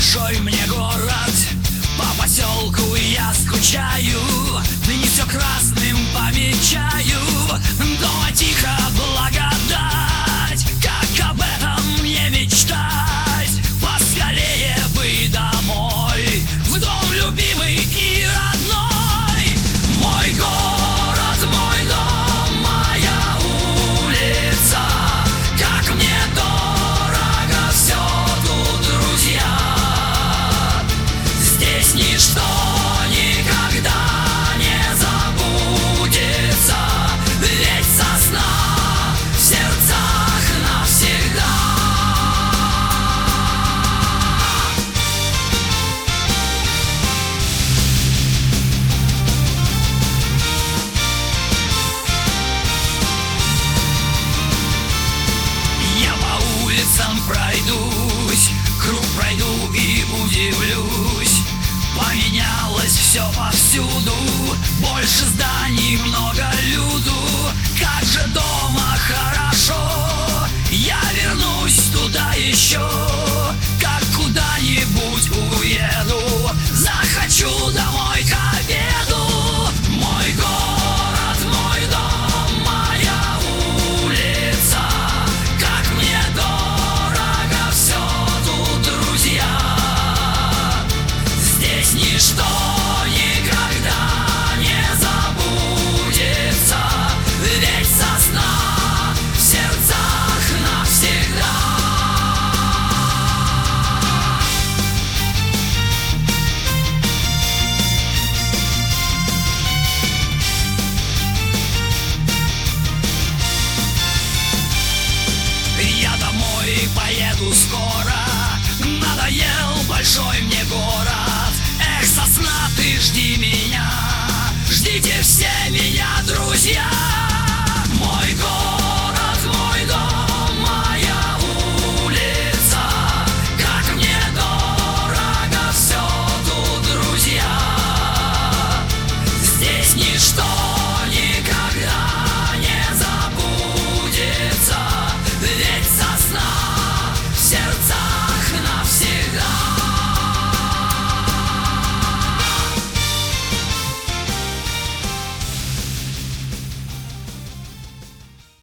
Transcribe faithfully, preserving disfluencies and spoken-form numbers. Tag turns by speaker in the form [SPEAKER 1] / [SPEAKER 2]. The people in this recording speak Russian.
[SPEAKER 1] большой мне город, по поселку я скучаю. Дни все красным помечаю, дома тихо благодать. Как об этом мне мечтать, поскорее бы домой, в дом любимый и родной. Мой город, мой дом, моя улица, как мне дорого все тут, друзья. Здесь ничто никогда не забудется, ведь сосна в сердцах навсегда. Я по улицам пройдусь, круг пройду и удивлюсь. Поменялось все повсюду, больше зданий, много люду. Как же дома хорошо, я вернусь туда еще. Как куда-нибудь уеду, захочу домой к обеду. Мой город, мой дом, моя улица, как мне дорого все тут, друзья. Здесь ничто никогда не забудется, ведь сосна в сердцах навсегда. Я домой поеду скоро, надоел большой